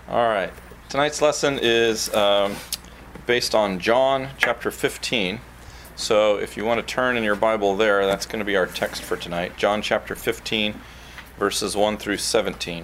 All right. Tonight's lesson is based on John chapter 15. So if you want to turn in your Bible there, that's going to be our text for tonight. John chapter 15, verses 1 through 17.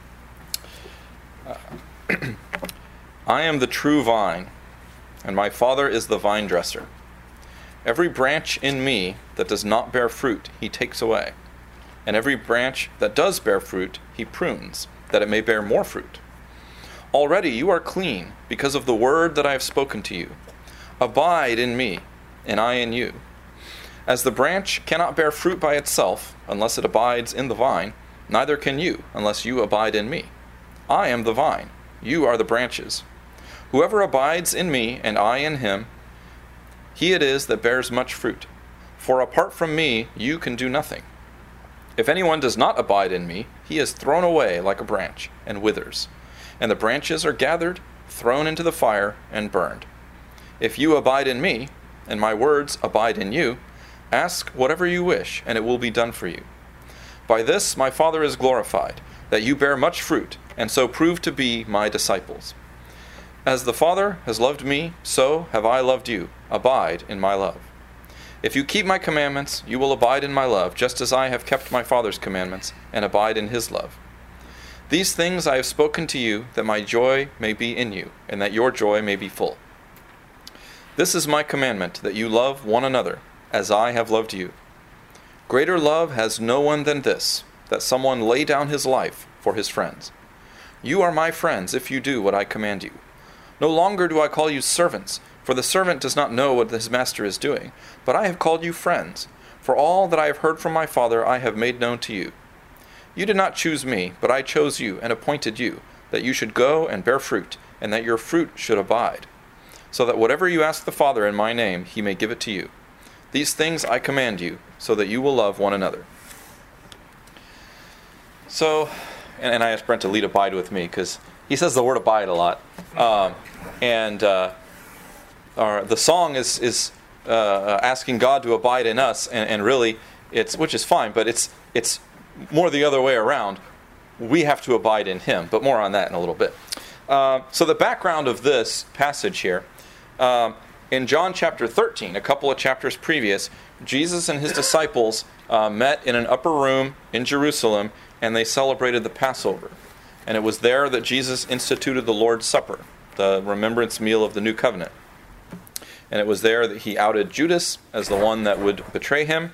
I am the true vine, and my Father is the vine dresser. Every branch in me that does not bear fruit, he takes away. And every branch that does bear fruit, he prunes, that it may bear more fruit. Already you are clean because of the word that I have spoken to you. Abide in me, and I in you. As the branch cannot bear fruit by itself unless it abides in the vine, neither can you unless you abide in me. I am the vine, you are the branches. Whoever abides in me and I in him, he it is that bears much fruit. For apart from me you can do nothing. If anyone does not abide in me, he is thrown away like a branch and withers. And the branches are gathered, thrown into the fire, and burned. If you abide in me, and my words abide in you, ask whatever you wish, and it will be done for you. By this my Father is glorified, that you bear much fruit, and so prove to be my disciples. As the Father has loved me, so have I loved you. Abide in my love. If you keep my commandments, you will abide in my love, just as I have kept my Father's commandments, and abide in his love. These things I have spoken to you, that my joy may be in you, and that your joy may be full. This is my commandment, that you love one another, as I have loved you. Greater love has no one than this, that someone lay down his life for his friends. You are my friends if you do what I command you. No longer do I call you servants, for the servant does not know what his master is doing, but I have called you friends, for all that I have heard from my Father I have made known to you. You did not choose me, but I chose you and appointed you, that you should go and bear fruit, and that your fruit should abide, so that whatever you ask the Father in my name, he may give it to you. These things I command you, so that you will love one another. So, and I asked Brent to lead abide with me, because he says the word abide a lot. The song is asking God to abide in us, and really, which is fine, but it's more the other way around. We have to abide in him, but more on that in a little bit. So the background of this passage here, in John chapter 13, a couple of chapters previous, Jesus and his disciples met in an upper room in Jerusalem, and they celebrated the Passover. And it was there that Jesus instituted the Lord's Supper, the remembrance meal of the New Covenant. And it was there that he outed Judas as the one that would betray him.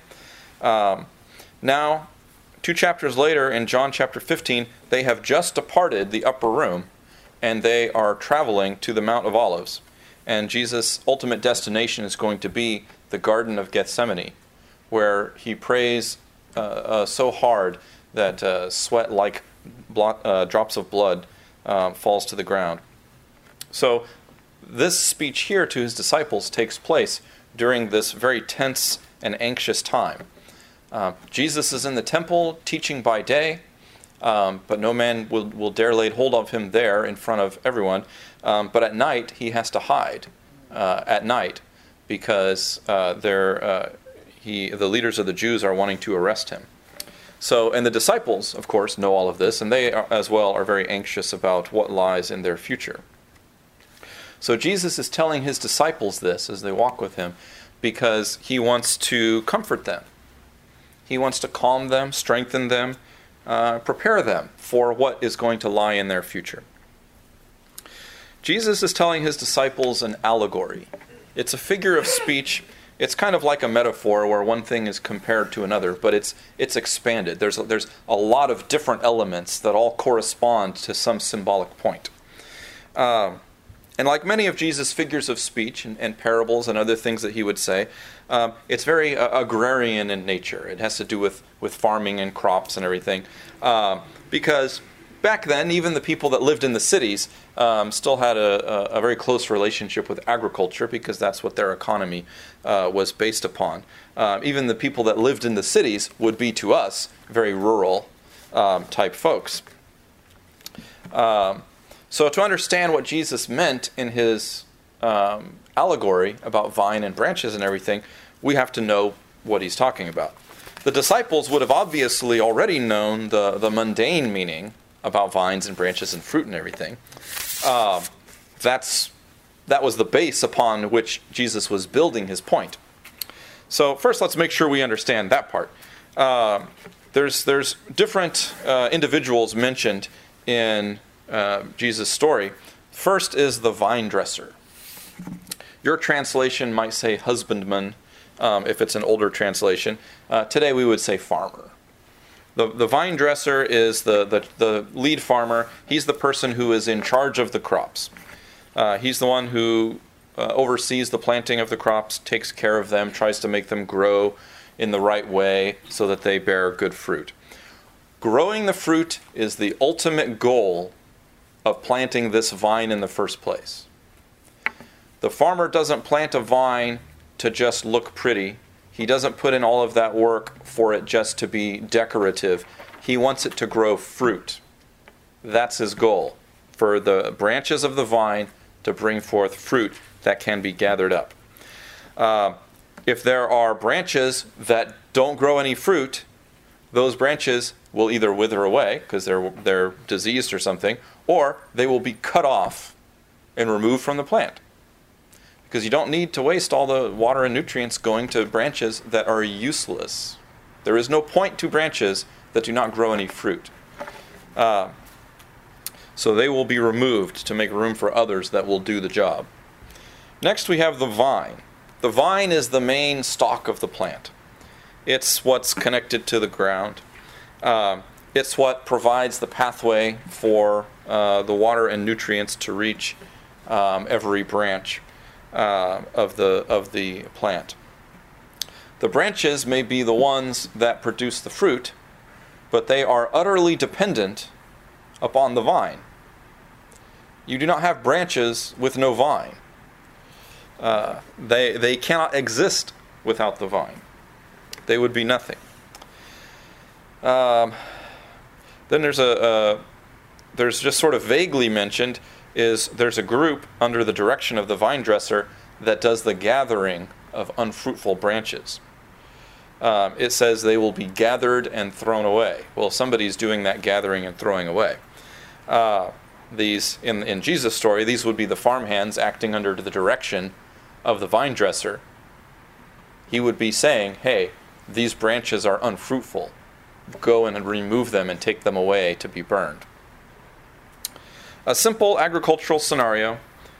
Now, 2 chapters later, in John chapter 15, they have just departed the upper room, and they are traveling to the Mount of Olives. And Jesus' ultimate destination is going to be the Garden of Gethsemane, where he prays so hard that sweat like drops of blood falls to the ground. So this speech here to his disciples takes place during this very tense and anxious time. Jesus is in the temple teaching by day, but no man will dare lay hold of him there in front of everyone. But at night he has to hide at night because the leaders of the Jews are wanting to arrest him. So, and the disciples, of course, know all of this, and they as well are very anxious about what lies in their future. So Jesus is telling his disciples this as they walk with him because he wants to comfort them. He wants to calm them, strengthen them, prepare them for what is going to lie in their future. Jesus is telling his disciples an allegory. It's a figure of speech. It's kind of like a metaphor where one thing is compared to another, but it's expanded. There's a lot of different elements that all correspond to some symbolic point. And like many of Jesus' figures of speech and parables and other things that he would say, it's very agrarian in nature. It has to do with farming and crops and everything. Because back then, even the people that lived in the cities still had a very close relationship with agriculture because that's what their economy was based upon. Even the people that lived in the cities would be, to us, very rural type folks. So to understand what Jesus meant in his allegory about vine and branches and everything, we have to know what he's talking about. The disciples would have obviously already known the mundane meaning about vines and branches and fruit and everything. That was the base upon which Jesus was building his point. So first, let's make sure we understand that part. There's different individuals mentioned in Jesus' story. First is the vine dresser. Your translation might say husbandman, if it's an older translation. Today we would say farmer. The vine dresser is the lead farmer. He's the person who is in charge of the crops. He's the one who oversees the planting of the crops, takes care of them, tries to make them grow in the right way so that they bear good fruit. Growing the fruit is the ultimate goal of planting this vine in the first place. The farmer doesn't plant a vine to just look pretty. He doesn't put in all of that work for it just to be decorative. He wants it to grow fruit. That's his goal, for the branches of the vine to bring forth fruit that can be gathered up. If there are branches that don't grow any fruit, those branches will either wither away because they're diseased or something, or they will be cut off and removed from the plant. Because you don't need to waste all the water and nutrients going to branches that are useless. There is no point to branches that do not grow any fruit. So they will be removed to make room for others that will do the job. Next we have the vine. The vine is the main stalk of the plant. It's what's connected to the ground. It's what provides the pathway for the water and nutrients to reach every branch of the plant. The branches may be the ones that produce the fruit, but they are utterly dependent upon the vine. You do not have branches with no vine. They cannot exist without the vine. They would be nothing. Then there's just sort of vaguely mentioned there's a group under the direction of the vine dresser that does the gathering of unfruitful branches. It says they will be gathered and thrown away. Well, somebody's doing that gathering and throwing away. These in Jesus' story, these would be the farmhands acting under the direction of the vine dresser. He would be saying, hey, these branches are unfruitful. Go and remove them and take them away to be burned. A simple agricultural scenario,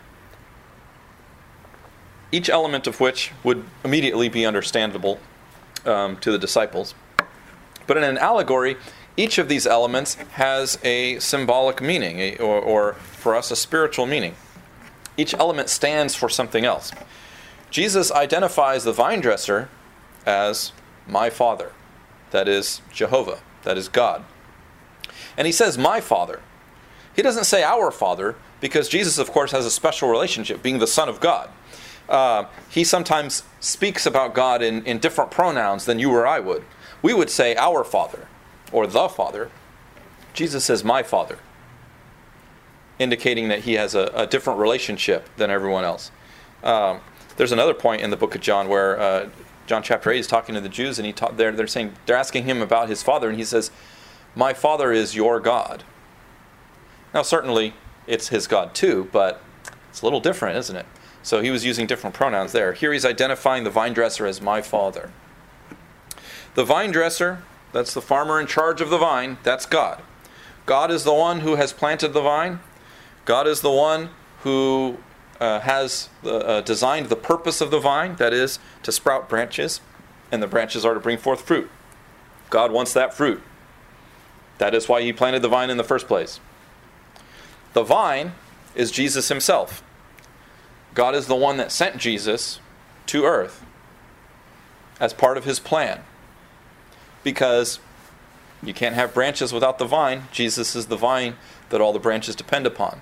each element of which would immediately be understandable to the disciples. But in an allegory, each of these elements has a symbolic meaning, or for us, a spiritual meaning. Each element stands for something else. Jesus identifies the vine dresser as my Father. That is Jehovah. That is God. And he says, my Father. He doesn't say our Father, because Jesus, of course, has a special relationship, being the Son of God. He sometimes speaks about God in different pronouns than you or I would. We would say our Father, or the Father. Jesus says, my Father, indicating that he has a different relationship than everyone else. There's another point in the book of John where John chapter 8 is talking to the Jews, and they're asking him about his Father, and he says, my Father is your God. Now, certainly, it's his God too, but it's a little different, isn't it? So he was using different pronouns there. Here he's identifying the vine dresser as my Father. The vine dresser, that's the farmer in charge of the vine, that's God. God is the one who has planted the vine. God is the one who has designed the purpose of the vine, that is, to sprout branches, and the branches are to bring forth fruit. God wants that fruit. That is why he planted the vine in the first place. The vine is Jesus himself. God is the one that sent Jesus to earth as part of his plan. Because you can't have branches without the vine. Jesus is the vine that all the branches depend upon.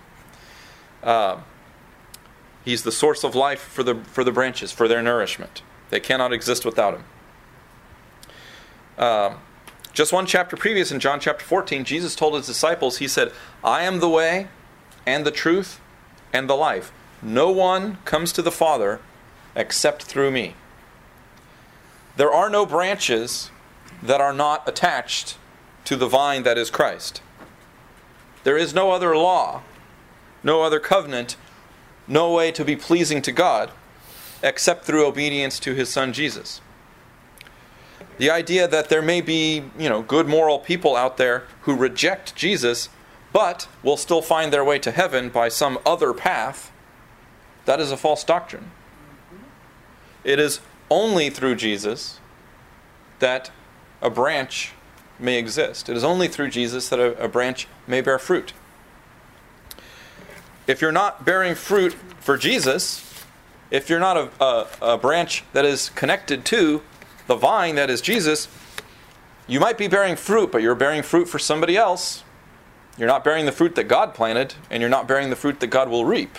He's the source of life for the branches, for their nourishment. They cannot exist without him. Just one chapter previous, in John chapter 14, Jesus told his disciples, he said, I am the way and the truth and the life. No one comes to the Father except through me. There are no branches that are not attached to the vine that is Christ. There is no other law, no other covenant, no way to be pleasing to God except through obedience to His Son Jesus. The idea that there may be, good moral people out there who reject Jesus, but will still find their way to heaven by some other path, that is a false doctrine. It is only through Jesus that a branch may exist. It is only through Jesus that a branch may bear fruit. If you're not bearing fruit for Jesus, if you're not a branch that is connected to the vine that is Jesus, you might be bearing fruit, but you're bearing fruit for somebody else. You're not bearing the fruit that God planted, and you're not bearing the fruit that God will reap.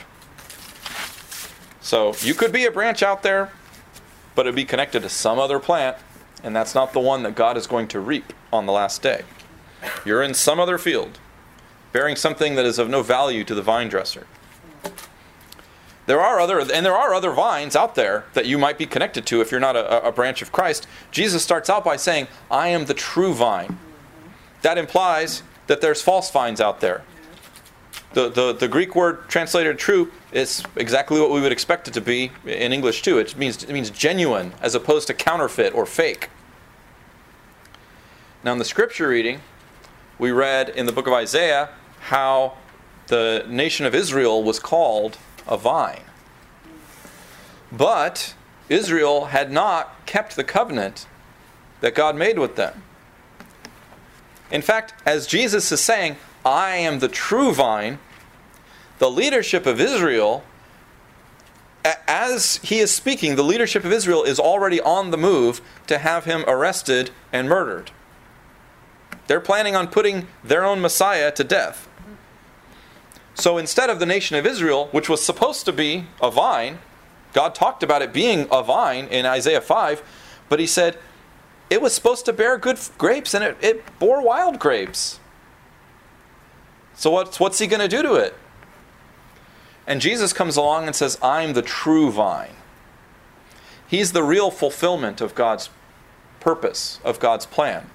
So you could be a branch out there, but it'd be connected to some other plant, and that's not the one that God is going to reap on the last day. You're in some other field, bearing something that is of no value to the vine dresser. There are other vines out there that you might be connected to if you're not a branch of Christ. Jesus starts out by saying, I am the true vine. That implies that there's false vines out there. The Greek word translated true is exactly what we would expect it to be in English too. It means genuine as opposed to counterfeit or fake. Now in the scripture reading, we read in the book of Isaiah how the nation of Israel was called a vine. But Israel had not kept the covenant that God made with them. In fact, as Jesus is saying, I am the true vine, the leadership of Israel, as he is speaking, the leadership of Israel is already on the move to have him arrested and murdered. They're planning on putting their own Messiah to death. So instead of the nation of Israel, which was supposed to be a vine, God talked about it being a vine in Isaiah 5, but he said it was supposed to bear good grapes, and it bore wild grapes. So what's he going to do to it? And Jesus comes along and says, I'm the true vine. He's the real fulfillment of God's purpose, of God's plan.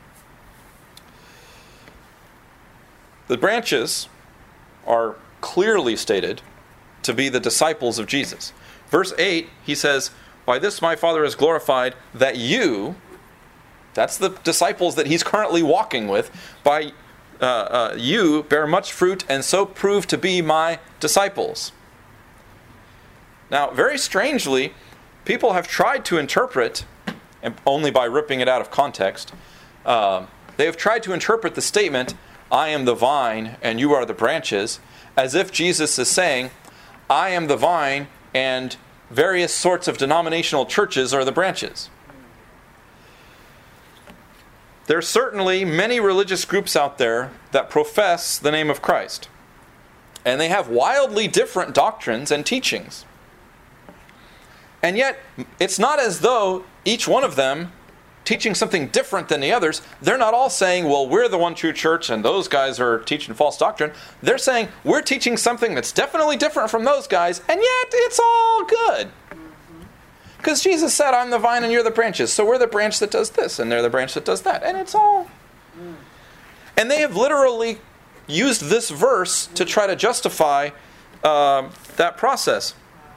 The branches are clearly stated to be the disciples of Jesus. Verse 8, he says, by this my Father is glorified, that you, that's the disciples that he's currently walking with, by you bear much fruit and so prove to be my disciples. Now, very strangely, people have tried to interpret, and only by ripping it out of context, they have tried to interpret the statement, I am the vine and you are the branches, as if Jesus is saying, I am the vine and various sorts of denominational churches are the branches. There are certainly many religious groups out there that profess the name of Christ. And they have wildly different doctrines and teachings. And yet, it's not as though each one of them teaching something different than the others, they're not all saying, well, we're the one true church and those guys are teaching false doctrine. They're saying, we're teaching something that's definitely different from those guys, and yet it's all good. Because Jesus said, I'm the vine and you're the branches. So we're the branch that does this, and they're the branch that does that. And it's all... And they have literally used this verse to try to justify that process.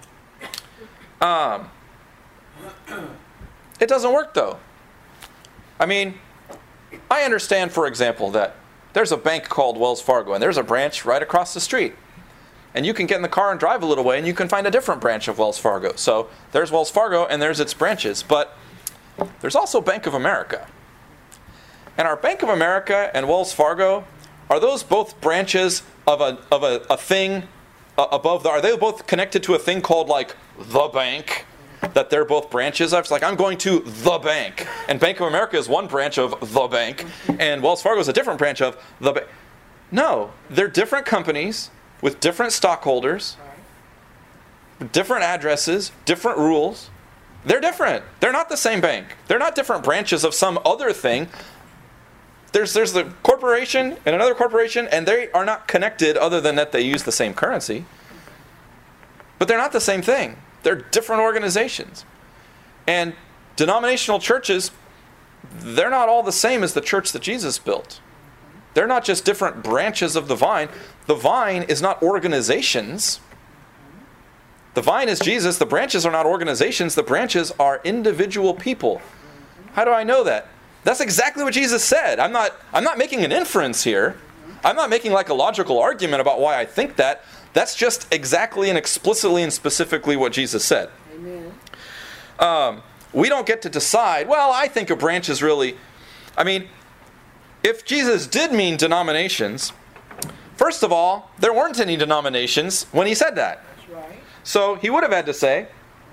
It doesn't work, though. I mean, I understand, for example, that there's a bank called Wells Fargo, and there's a branch right across the street. And you can get in the car and drive a little way, and you can find a different branch of Wells Fargo. So there's Wells Fargo, and there's its branches. But there's also Bank of America. And are Bank of America and Wells Fargo, are those both branches of a thing above? Are they both connected to a thing called, like, the bank? That they're both branches of? It's like, I'm going to the bank. And Bank of America is one branch of the bank, and Wells Fargo is a different branch of the bank. No, they're different companies with different stockholders, different addresses, different rules. They're different. They're not the same bank. They're not different branches of some other thing. There's the corporation and another corporation, and they are not connected other than that they use the same currency. But they're not the same thing. They're different organizations. And denominational churches, they're not all the same as the church that Jesus built. They're not just different branches of the vine. The vine is not organizations. The vine is Jesus. The branches are not organizations. The branches are individual people. How do I know that? That's exactly what Jesus said. I'm not making an inference here. I'm not making like a logical argument about why I think that. That's just exactly and explicitly and specifically what Jesus said. Amen. We don't get to decide, well, I think a branch is really... I mean, if Jesus did mean denominations, first of all, there weren't any denominations when he said that. That's right. So he would have had to say,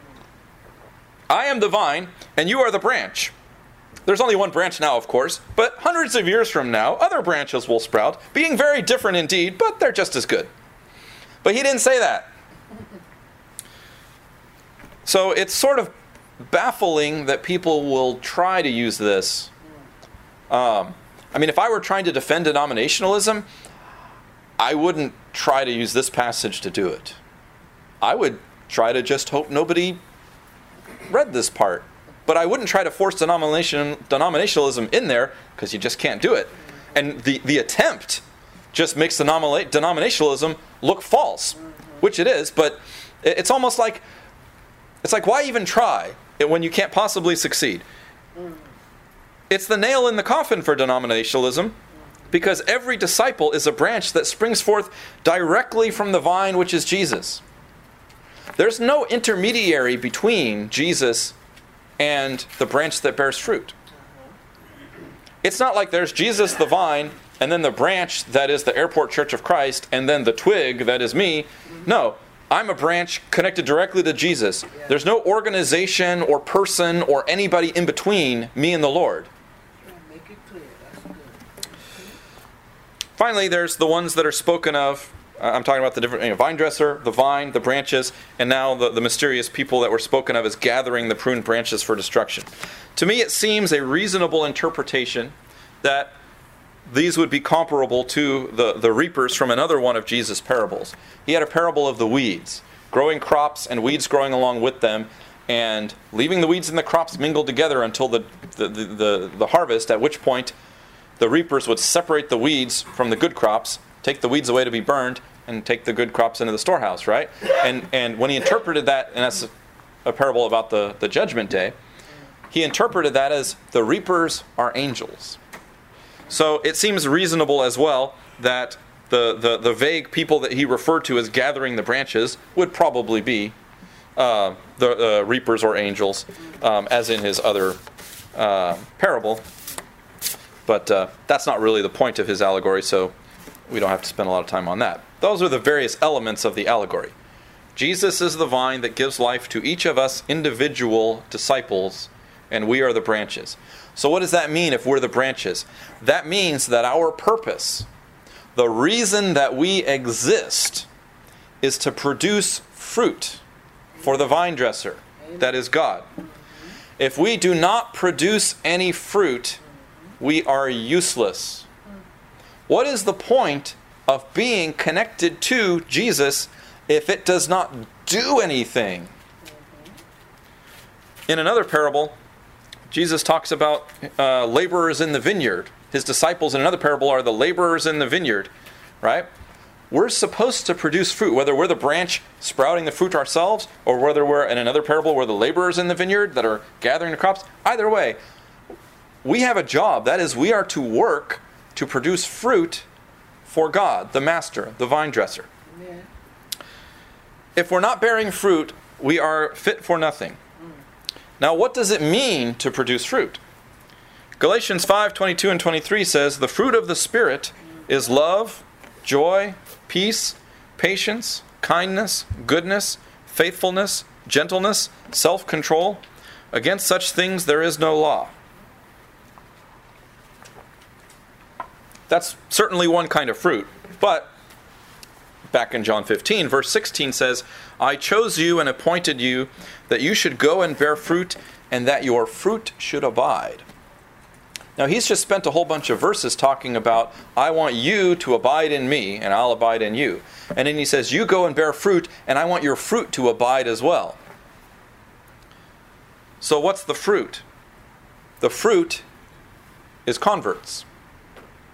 I am the vine, and you are the branch. There's only one branch now, of course, but hundreds of years from now, other branches will sprout, being very different indeed, but they're just as good. But he didn't say that. So it's sort of baffling that people will try to use this. If I were trying to defend denominationalism, I wouldn't try to use this passage to do it. I would try to just hope nobody read this part. But I wouldn't try to force denominationalism in there, because you just can't do it. And the attempt just makes denominationalism look false, which it is, but it's almost like, it's like, why even try when you can't possibly succeed? It's the nail in the coffin for denominationalism, because every disciple is a branch that springs forth directly from the vine, which is Jesus. There's no intermediary between Jesus and the branch that bears fruit. It's not like there's Jesus the vine, and then the branch that is the Airport Church of Christ, and then the twig that is me. No, I'm a branch connected directly to Jesus. There's no organization or person or anybody in between me and the Lord. Make it clear. That's good. Finally, there's the ones that are spoken of. I'm talking about the different vine dresser, the vine, the branches, and now the mysterious people that were spoken of as gathering the pruned branches for destruction. To me, it seems a reasonable interpretation that these would be comparable to the reapers from another one of Jesus' parables. He had a parable of the weeds, growing crops and weeds growing along with them, and leaving the weeds and the crops mingled together until the harvest, at which point the reapers would separate the weeds from the good crops, take the weeds away to be burned, and take the good crops into the storehouse, right? And when he interpreted that, and that's a parable about the judgment day, he interpreted that as the reapers are angels. So it seems reasonable as well that the vague people that he referred to as gathering the branches would probably be the reapers or angels, as in his other parable. But that's not really the point of his allegory, so we don't have to spend a lot of time on that. Those are the various elements of the allegory. Jesus is the vine that gives life to each of us individual disciples, and we are the branches. So what does that mean if we're the branches? That means that our purpose, the reason that we exist, is to produce fruit for the vine dresser, that is God. If we do not produce any fruit, we are useless. What is the point of being connected to Jesus if it does not do anything? In another parable, Jesus talks about laborers in the vineyard. His disciples in another parable are the laborers in the vineyard, right? We're supposed to produce fruit, whether we're the branch sprouting the fruit ourselves, or whether we're, in another parable, we're the laborers in the vineyard that are gathering the crops. Either way, we have a job. That is, we are to work to produce fruit for God, the master, the vine dresser. Amen. If we're not bearing fruit, we are fit for nothing. Now, what does it mean to produce fruit? Galatians 5:22 and 23 says, "The fruit of the Spirit is love, joy, peace, patience, kindness, goodness, faithfulness, gentleness, self-control. Against such things there is no law." That's certainly one kind of fruit. But back in John 15, verse 16 says, "I chose you and appointed you that you should go and bear fruit, and that your fruit should abide." Now, he's just spent a whole bunch of verses talking about, I want you to abide in me, and I'll abide in you. And then he says, you go and bear fruit, and I want your fruit to abide as well. So what's the fruit? The fruit is converts.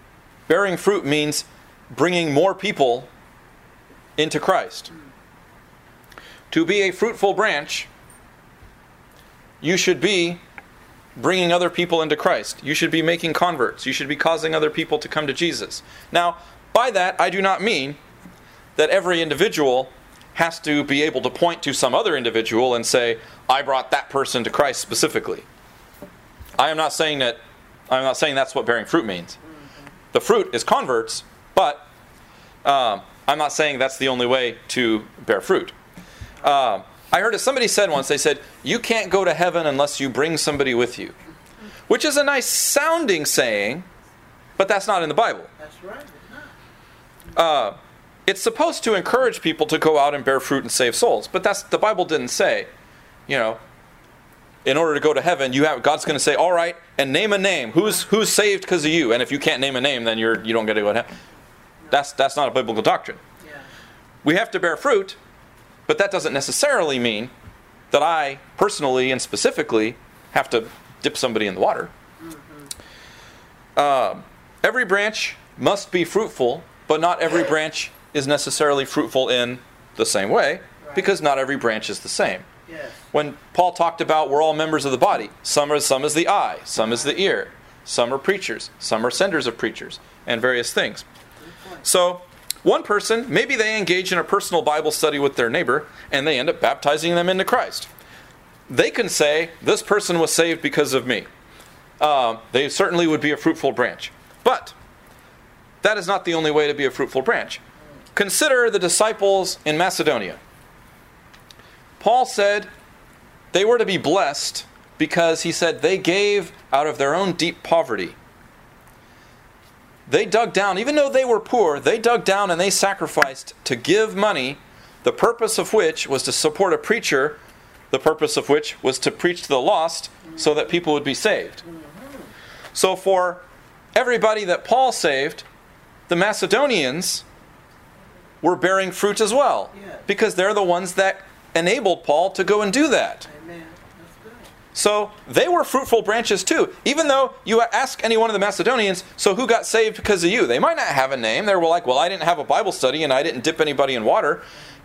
bearing fruit means bringing more people into Christ. To be a fruitful branch, you should be bringing other people into Christ. You should be making converts. You should be causing other people to come to Jesus. Now, by that, I do not mean that every individual has to be able to point to some other individual and say, I brought that person to Christ specifically. I'm not saying that's what bearing fruit means. The fruit is converts, but I'm not saying that's the only way to bear fruit. I heard somebody said once, they said, you can't go to heaven unless you bring somebody with you. Which is a nice sounding saying, but that's not in the Bible. That's right. It's not. It's supposed to encourage people to go out and bear fruit and save souls. But the Bible didn't say, in order to go to heaven, God's going to say, all right, and name a name. Who's saved because of you? And if you can't name a name, then you don't get to go to heaven. That's not a biblical doctrine. Yeah. We have to bear fruit, but that doesn't necessarily mean that I personally and specifically have to dip somebody in the water. Mm-hmm. Every branch must be fruitful, but not every branch is necessarily fruitful in the same way, because not every branch is the same. Yes. When Paul talked about we're all members of the body, some is the eye, some is the ear, some are preachers, some are senders of preachers, and various things. So, one person, maybe they engage in a personal Bible study with their neighbor, and they end up baptizing them into Christ. They can say, this person was saved because of me. They certainly would be a fruitful branch. But that is not the only way to be a fruitful branch. Consider the disciples in Macedonia. Paul said they were to be blessed because he said they gave out of their own deep poverty. They dug down, even though they were poor, they dug down and they sacrificed to give money, the purpose of which was to support a preacher, the purpose of which was to preach to the lost so that people would be saved. So for everybody that Paul saved, the Macedonians were bearing fruit as well, because they're the ones that enabled Paul to go and do that. Amen. That's good. So they were fruitful branches too. Even though you ask any one of the Macedonians, so who got saved because of you? They might not have a name. They were like, well, I didn't have a Bible study and I didn't dip anybody in water,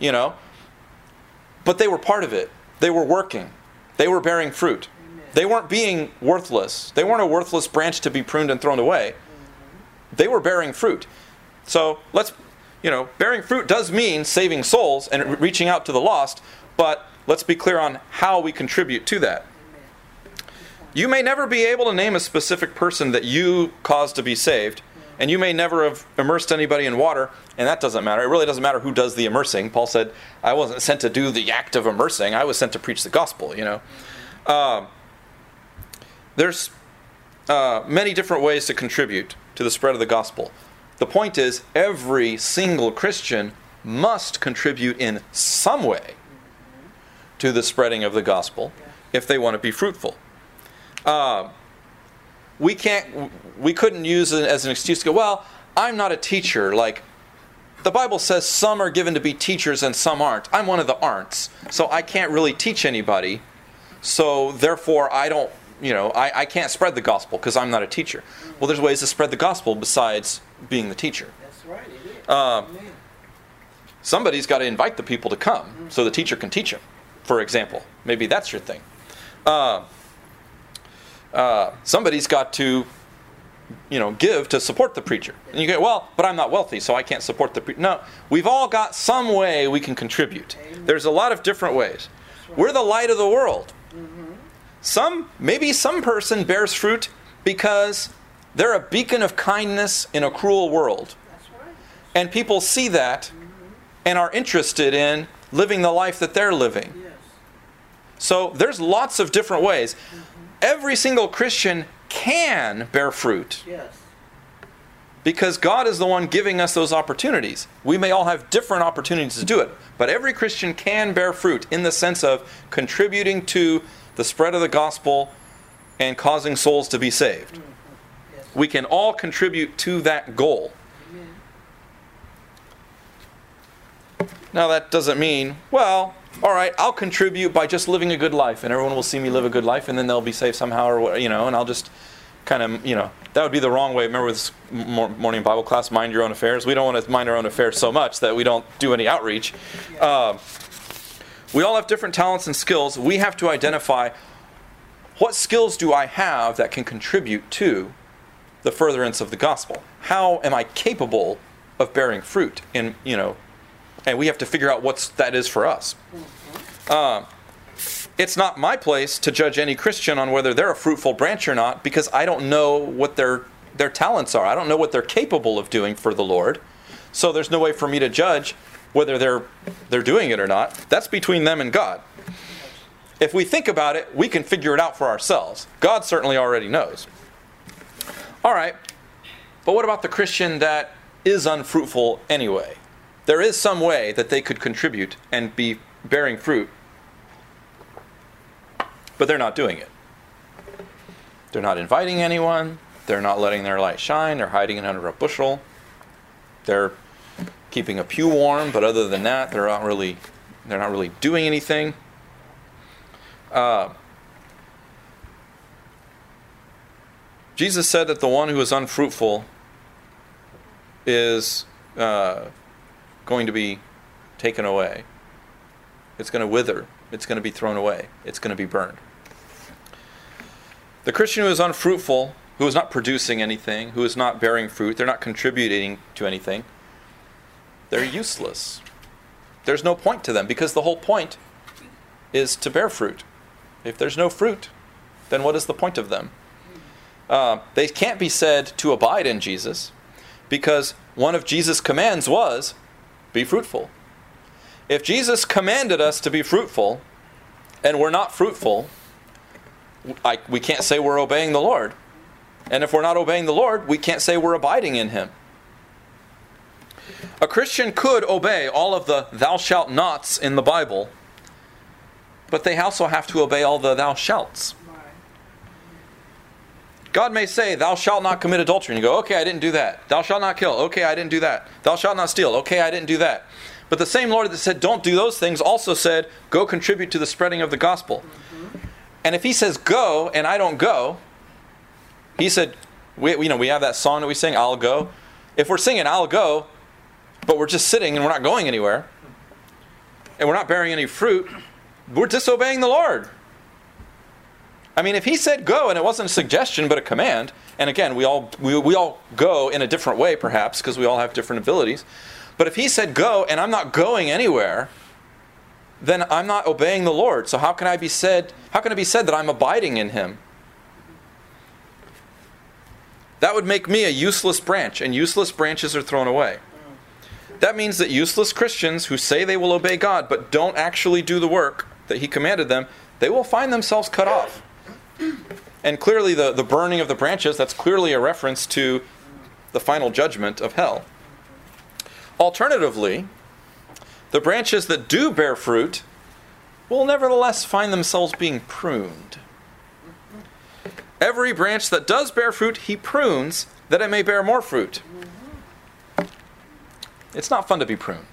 But they were part of it. They were working. They were bearing fruit. Amen. They weren't being worthless. They weren't a worthless branch to be pruned and thrown away. They were bearing fruit. So bearing fruit does mean saving souls and reaching out to the lost, but let's be clear on how we contribute to that. You may never be able to name a specific person that you caused to be saved, and you may never have immersed anybody in water, and that doesn't matter. It really doesn't matter who does the immersing. Paul said, I wasn't sent to do the act of immersing. I was sent to preach the gospel, There's many different ways to contribute to the spread of the gospel. The point is, every single Christian must contribute in some way to the spreading of the gospel if they want to be fruitful. We couldn't use it as an excuse to go, well, I'm not a teacher. Like, the Bible says some are given to be teachers and some aren't. I'm one of the aren'ts, so I can't really teach anybody. So therefore, I don't, I can't spread the gospel because I'm not a teacher. Well, there's ways to spread the gospel besides being the teacher. That's right. It is. Amen. Somebody's got to invite the people to come so the teacher can teach them, for example. Maybe that's your thing. Somebody's got to, give to support the preacher. And you go, well, but I'm not wealthy, so I can't support the preacher. No, we've all got some way we can contribute. Amen. There's a lot of different ways. Right. We're the light of the world. Mm-hmm. Maybe some person bears fruit because they're a beacon of kindness in a cruel world. That's right. And people see that and are interested in living the life that they're living. Yes. So there's lots of different ways. Every single Christian can bear fruit. Yes. Because God is the one giving us those opportunities. We may all have different opportunities to do it, but every Christian can bear fruit in the sense of contributing to the spread of the gospel and causing souls to be saved. Yes. We can all contribute to that goal. Amen. Now that doesn't mean, well, all right, I'll contribute by just living a good life, and everyone will see me live a good life, and then they'll be saved somehow, or and I'll just kind of, that would be the wrong way. Remember this morning Bible class, mind your own affairs? We don't want to mind our own affairs so much that we don't do any outreach. We all have different talents and skills. We have to identify, what skills do I have that can contribute to the furtherance of the gospel? How am I capable of bearing fruit? And we have to figure out what that is for us. It's not my place to judge any Christian on whether they're a fruitful branch or not, because I don't know what their talents are. I don't know what they're capable of doing for the Lord. So there's no way for me to judge whether they're doing it or not. That's between them and God. If we think about it, we can figure it out for ourselves. God certainly already knows. All right, but what about the Christian that is unfruitful anyway? There is some way that they could contribute and be bearing fruit, but they're not doing it. They're not inviting anyone. They're not letting their light shine. They're hiding it under a bushel. They're keeping a pew warm, but other than that, they're not really doing anything. Jesus said that the one who is unfruitful is going to be taken away. It's going to wither. It's going to be thrown away. It's going to be burned. The Christian who is unfruitful, who is not producing anything, who is not bearing fruit, they're not contributing to anything, they're useless. There's no point to them, because the whole point is to bear fruit. If there's no fruit, then what is the point of them? They can't be said to abide in Jesus, because one of Jesus' commands was, be fruitful. If Jesus commanded us to be fruitful, and we're not fruitful, we can't say we're obeying the Lord. And if we're not obeying the Lord, we can't say we're abiding in Him. A Christian could obey all of the thou shalt nots in the Bible, but they also have to obey all the thou shalts. God may say, thou shalt not commit adultery. And you go, okay, I didn't do that. Thou shalt not kill. Okay, I didn't do that. Thou shalt not steal. Okay, I didn't do that. But the same Lord that said, don't do those things, also said, go contribute to the spreading of the gospel. And if He says go, and I don't go, He said, we have that song that we sing, I'll go. If we're singing, I'll go, but we're just sitting and we're not going anywhere, and we're not bearing any fruit, we're disobeying the Lord. I mean, if He said go, and it wasn't a suggestion but a command, and again, we all go in a different way perhaps, because we all have different abilities, but if He said go, and I'm not going anywhere, then I'm not obeying the Lord. So how can it be said that I'm abiding in Him? That would make me a useless branch, and useless branches are thrown away. That means that useless Christians who say they will obey God but don't actually do the work that He commanded them, they will find themselves cut off. And clearly the burning of the branches, that's clearly a reference to the final judgment of hell. Alternatively, the branches that do bear fruit will nevertheless find themselves being pruned. Every branch that does bear fruit, He prunes that it may bear more fruit. It's not fun to be pruned.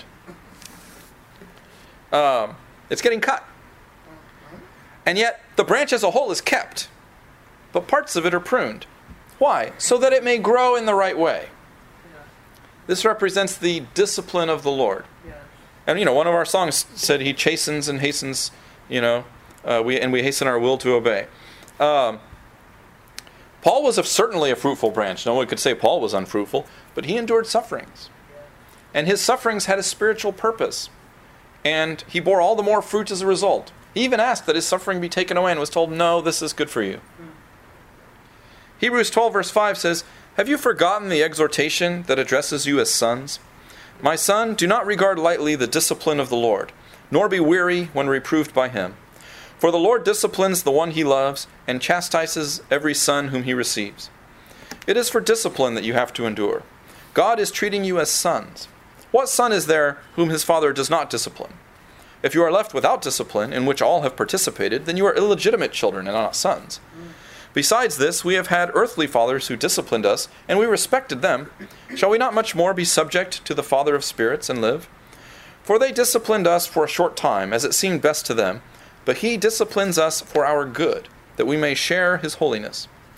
It's getting cut. And yet, the branch as a whole is kept. But parts of it are pruned. Why? So that it may grow in the right way. This represents the discipline of the Lord. And one of our songs said He chastens and hastens, we hasten our will to obey. Paul was certainly a fruitful branch. No one could say Paul was unfruitful, but he endured sufferings. And his sufferings had a spiritual purpose. And he bore all the more fruit as a result. He even asked that his suffering be taken away and was told, no, this is good for you. Hebrews 12 verse 5 says, have you forgotten the exhortation that addresses you as sons? My son, do not regard lightly the discipline of the Lord, nor be weary when reproved by Him. For the Lord disciplines the one He loves, and chastises every son whom He receives. It is for discipline that you have to endure. God is treating you as sons. What son is there whom his father does not discipline? If you are left without discipline, in which all have participated, then you are illegitimate children and not sons. Besides this, we have had earthly fathers who disciplined us, and we respected them. Shall we not much more be subject to the Father of spirits and live? For they disciplined us for a short time, as it seemed best to them, but He disciplines us for our good, that we may share His holiness.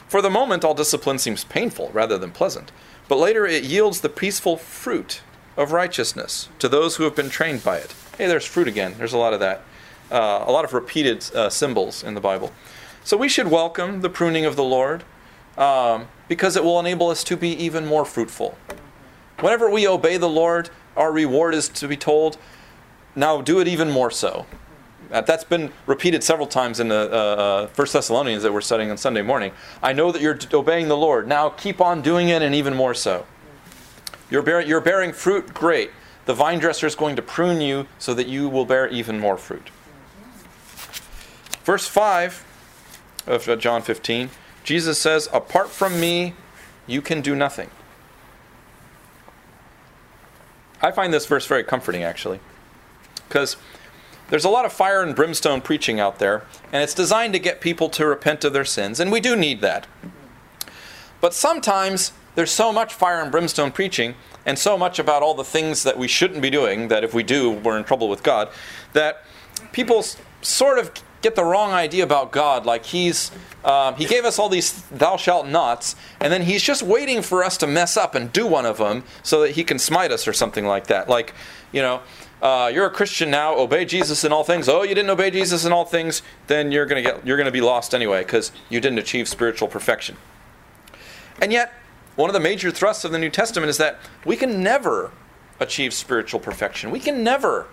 For the moment, all discipline seems painful rather than pleasant, but later it yields the peaceful fruit of righteousness to those who have been trained by it. Hey, there's fruit again. There's a lot of that. A lot of repeated symbols in the Bible. So we should welcome the pruning of the Lord because it will enable us to be even more fruitful. Whenever we obey the Lord, our reward is to be told, now do it even more so. That's been repeated several times in the 1 Thessalonians that we're studying on Sunday morning. I know that you're obeying the Lord. Now keep on doing it, and even more so. You're bearing fruit, great. The vine dresser is going to prune you so that you will bear even more fruit. Verse 5 of John 15, Jesus says, apart from me, you can do nothing. I find this verse very comforting, actually, because there's a lot of fire and brimstone preaching out there, and it's designed to get people to repent of their sins, and we do need that. But sometimes there's so much fire and brimstone preaching, and so much about all the things that we shouldn't be doing, that if we do, we're in trouble with God, that people sort of get the wrong idea about God, like He gave us all these thou shalt nots, and then He's just waiting for us to mess up and do one of them so that He can smite us or something like that. Like, you're a Christian now, obey Jesus in all things. Oh, you didn't obey Jesus in all things, then you're going to be lost anyway because you didn't achieve spiritual perfection. And yet, one of the major thrusts of the New Testament is that we can never achieve spiritual perfection. We can never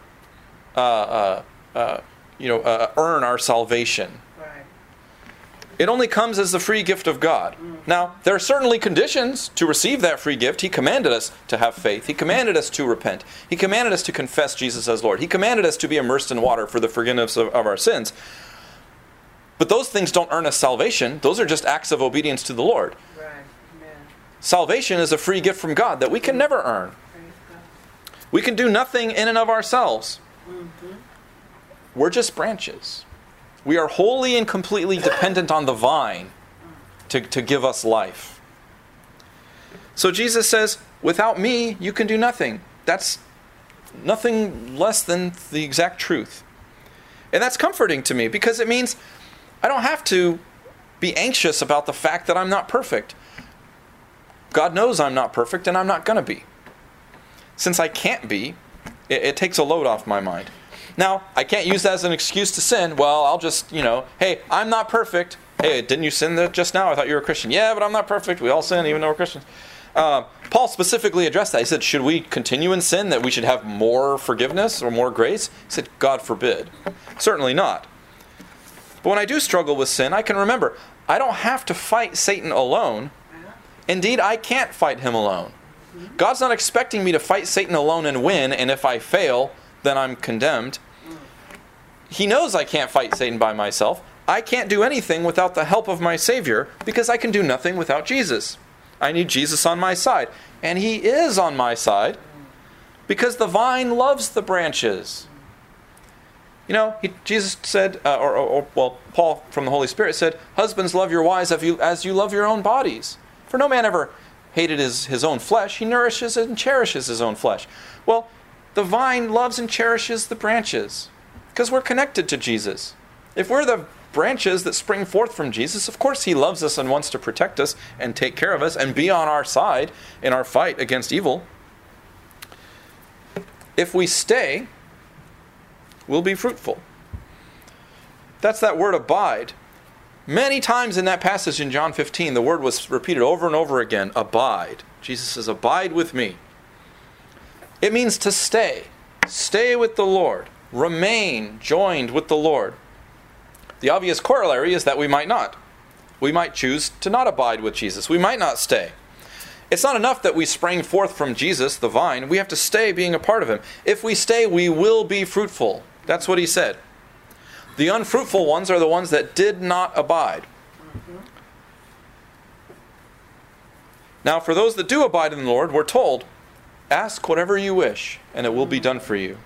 earn our salvation. Right. It only comes as the free gift of God. Now, there are certainly conditions to receive that free gift. He commanded us to have faith. He commanded us to repent. He commanded us to confess Jesus as Lord. He commanded us to be immersed in water for the forgiveness of our sins. But those things don't earn us salvation. Those are just acts of obedience to the Lord. Right. Amen. Salvation is a free gift from God that we can never earn. Praise God. We can do nothing in and of ourselves. Mm-hmm. We're just branches. We are wholly and completely dependent on the vine to give us life. So Jesus says, without me, you can do nothing. That's nothing less than the exact truth. And that's comforting to me because it means I don't have to be anxious about the fact that I'm not perfect. God knows I'm not perfect and I'm not going to be. Since I can't be, it takes a load off my mind. Now, I can't use that as an excuse to sin. Well, I'll just, hey, I'm not perfect. Hey, didn't you sin just now? I thought you were a Christian. Yeah, but I'm not perfect. We all sin, even though we're Christians. Paul specifically addressed that. He said, should we continue in sin, that we should have more forgiveness or more grace? He said, God forbid. Certainly not. But when I do struggle with sin, I can remember, I don't have to fight Satan alone. Indeed, I can't fight him alone. God's not expecting me to fight Satan alone and win, and if I fail, then I'm condemned. He knows I can't fight Satan by myself. I can't do anything without the help of my Savior because I can do nothing without Jesus. I need Jesus on my side. And He is on my because the vine loves the branches. Jesus said, Paul from the Holy Spirit said, husbands, love your wives as you love your own bodies. For no man ever hated his own flesh. He nourishes and cherishes his own flesh. Well, the vine loves and cherishes the branches because we're connected to Jesus. If we're the branches that spring forth from Jesus, of course He loves us and wants to protect us and take care of us and be on our side in our fight against evil. If we stay, we'll be fruitful. That's that word abide. Many times in that passage in John 15, the word was repeated over and over again, abide. Jesus says, abide with me. It means to stay. Stay with the Lord. Remain joined with the Lord. The obvious corollary is that we might not. We might choose to not abide with Jesus. We might not stay. It's not enough that we sprang forth from Jesus, the vine. We have to stay being a part of Him. If we stay, we will be fruitful. That's what He said. The unfruitful ones are the ones that did not abide. Now, for those that do abide in the Lord, we're told, ask whatever you wish, and it will be done for you.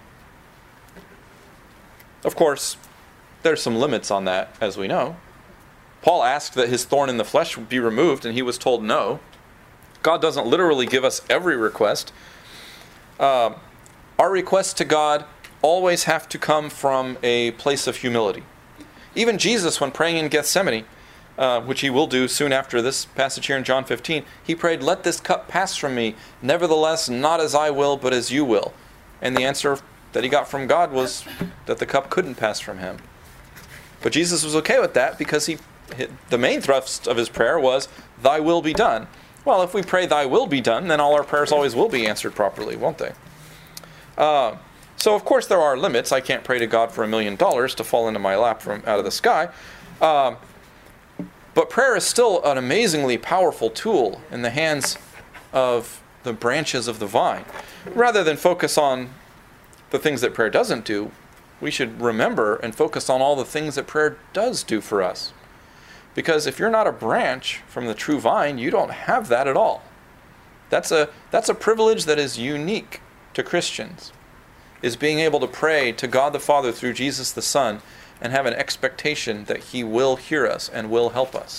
Of course, there's some limits on that, as we know. Paul asked that his thorn in the flesh be removed, and he was told no. God doesn't literally give us every request. Our requests to God always have to come from a place of humility. Even Jesus, when praying in Gethsemane, which he will do soon after this passage here in John 15, he prayed, "Let this cup pass from me. Nevertheless, not as I will, but as you will." And the answer that he got from God was that the cup couldn't pass from him. But Jesus was okay with that because the main thrust of his prayer was, "Thy will be done." Well, if we pray, "Thy will be done," then all our prayers always will be answered properly, won't they? So, of course, there are limits. I can't pray to God for $1 million to fall into my lap from out of the sky. But prayer is still an amazingly powerful tool in the hands of the branches of the vine. Rather than focus on the things that prayer doesn't do, we should remember and focus on all the things that prayer does do for us. Because if you're not a branch from the true vine, you don't have that at all. That's a privilege that is unique to Christians, is being able to pray to God the Father through Jesus the Son and have an expectation that He will hear us and will help us.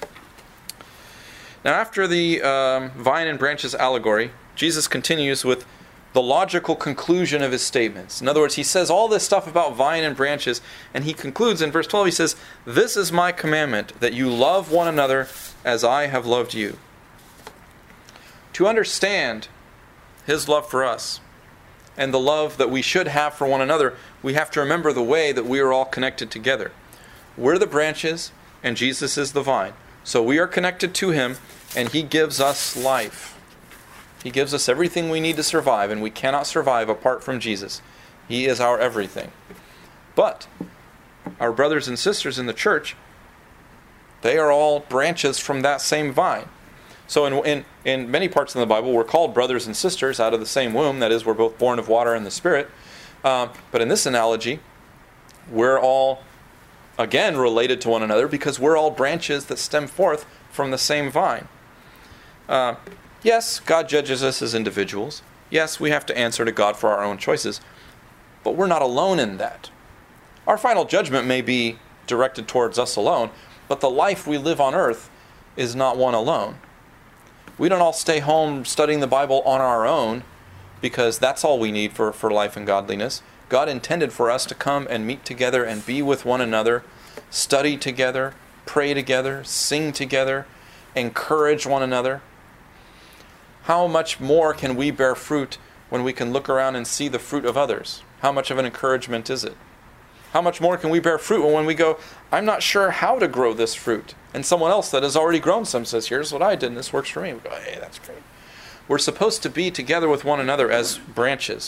Now, after the vine and branches allegory, Jesus continues with the logical conclusion of his statements. In other words, he says all this stuff about vine and branches, and he concludes in verse 12, he says, "This is my commandment, that you love one another as I have loved you." To understand his love for us and the love that we should have for one another, we have to remember the way that we are all connected together. We're the branches, and Jesus is the vine. So we are connected to him, and he gives us life. He gives us everything we need to survive, and we cannot survive apart from Jesus. He is our everything. But our brothers and sisters in the church, they are all branches from that same vine. So in many parts of the Bible, we're called brothers and sisters out of the same womb. That is, we're both born of water and the Spirit. But in this analogy, we're all, again, related to one another because we're all branches that stem forth from the same vine. Yes, God judges us as individuals. Yes, we have to answer to God for our own choices. But we're not alone in that. Our final judgment may be directed towards us alone, but the life we live on earth is not one alone. We don't all stay home studying the Bible on our own because that's all we need for life and godliness. God intended for us to come and meet together and be with one another, study together, pray together, sing together, encourage one another. How much more can we bear fruit when we can look around and see the fruit of others? How much of an encouragement is it? How much more can we bear fruit when we go, "I'm not sure how to grow this fruit," and someone else that has already grown some says, "Here's what I did and this works for me." We go, "Hey, that's great." We're supposed to be together with one another as branches.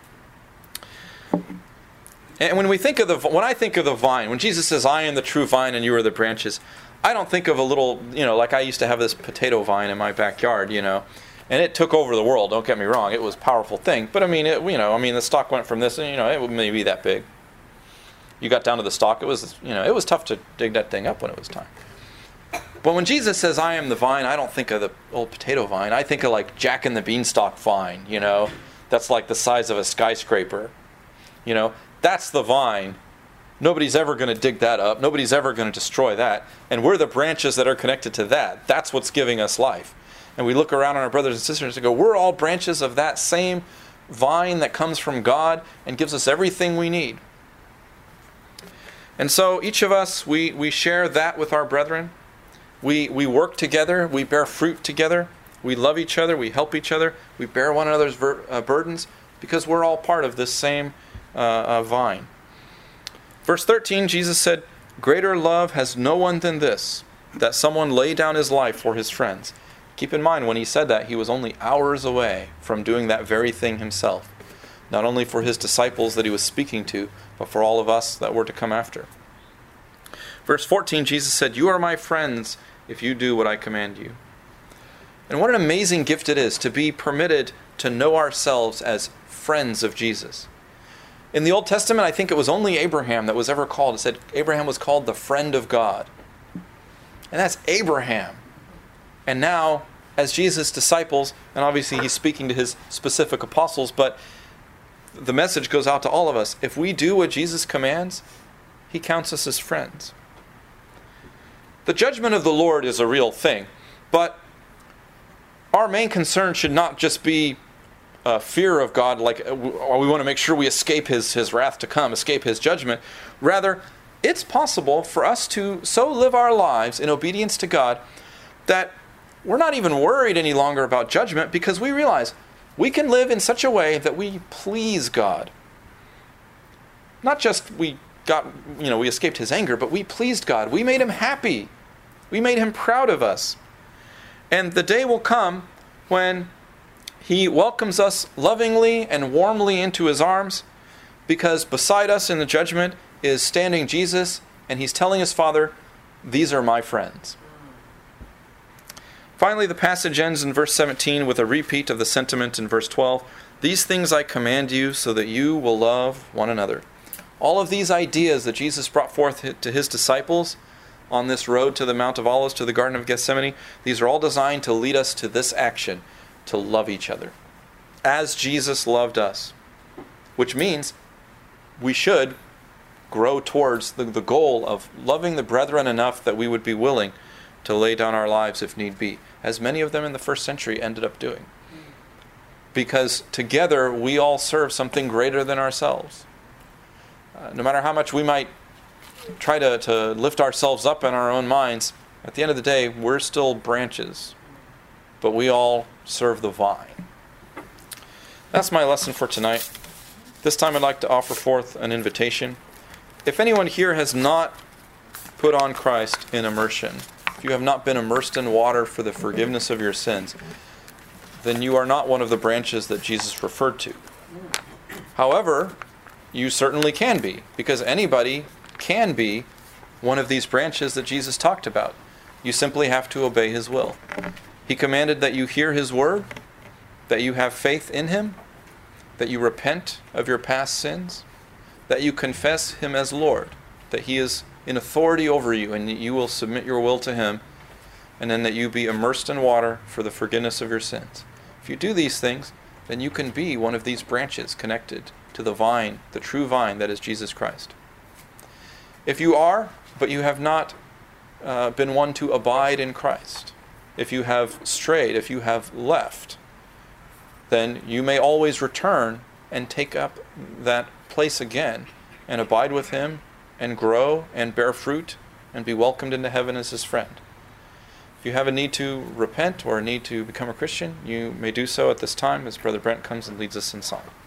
And when I think of the vine, when Jesus says, "I am the true vine and you are the branches," I don't think of a little, like I used to have this potato vine in my backyard, and it took over the world. Don't get me wrong; it was a powerful thing. But the stalk went from this, and it would maybe be that big. You got down to the stalk; it was tough to dig that thing up when it was time. But when Jesus says, "I am the vine," I don't think of the old potato vine. I think of like Jack and the Beanstalk vine. That's like the size of a skyscraper. That's the vine. Nobody's ever going to dig that up. Nobody's ever going to destroy that. And we're the branches that are connected to that. That's what's giving us life. And we look around on our brothers and sisters and go, we're all branches of that same vine that comes from God and gives us everything we need. And so each of us, we share that with our brethren. We work together. We bear fruit together. We love each other. We help each other. We bear one another's burdens because we're all part of this same vine. Verse 13, Jesus said, "Greater love has no one than this, that someone lay down his life for his friends." Keep in mind, when he said that, he was only hours away from doing that very thing himself. Not only for his disciples that he was speaking to, but for all of us that were to come after. Verse 14, Jesus said, "You are my friends if you do what I command you." And what an amazing gift it is to be permitted to know ourselves as friends of Jesus. In the Old Testament, I think it was only Abraham that was ever called. It said Abraham was called the friend of God. And that's Abraham. And now, as Jesus' disciples, and obviously he's speaking to his specific apostles, but the message goes out to all of us. If we do what Jesus commands, he counts us as friends. The judgment of the Lord is a real thing, but our main concern should not just be fear of God, like we want to make sure we escape his wrath to come, escape his judgment. Rather, it's possible for us to so live our lives in obedience to God that we're not even worried any longer about judgment, because we realize we can live in such a way that we please God. Not just we escaped His anger, but we pleased God. We made Him happy. We made Him proud of us. And the day will come when He welcomes us lovingly and warmly into His arms, because beside us in the judgment is standing Jesus, and He's telling His Father, "These are my friends." Finally, the passage ends in verse 17 with a repeat of the sentiment in verse 12. "These things I command you, so that you will love one another." All of these ideas that Jesus brought forth to His disciples on this road to the Mount of Olives, to the Garden of Gethsemane, these are all designed to lead us to this action, to love each other, as Jesus loved us. Which means we should grow towards the goal of loving the brethren enough that we would be willing to lay down our lives if need be, as many of them in the first century ended up doing. Because together we all serve something greater than ourselves. No matter how much we might try to lift ourselves up in our own minds, at the end of the day, we're still branches, but we all serve the vine. That's my lesson for tonight. This time I'd like to offer forth an invitation. If anyone here has not put on Christ in immersion, if you have not been immersed in water for the forgiveness of your sins, then you are not one of the branches that Jesus referred to. However, you certainly can be, because anybody can be one of these branches that Jesus talked about. You simply have to obey His will. He commanded that you hear His word, that you have faith in Him, that you repent of your past sins, that you confess Him as Lord, that He is in authority over you, and that you will submit your will to Him, and then that you be immersed in water for the forgiveness of your sins. If you do these things, then you can be one of these branches connected to the vine, the true vine that is Jesus Christ. If you are, but you have not been one to abide in Christ, if you have strayed, if you have left, then you may always return and take up that place again and abide with Him and grow and bear fruit and be welcomed into heaven as His friend. If you have a need to repent or a need to become a Christian, you may do so at this time as Brother Brent comes and leads us in song.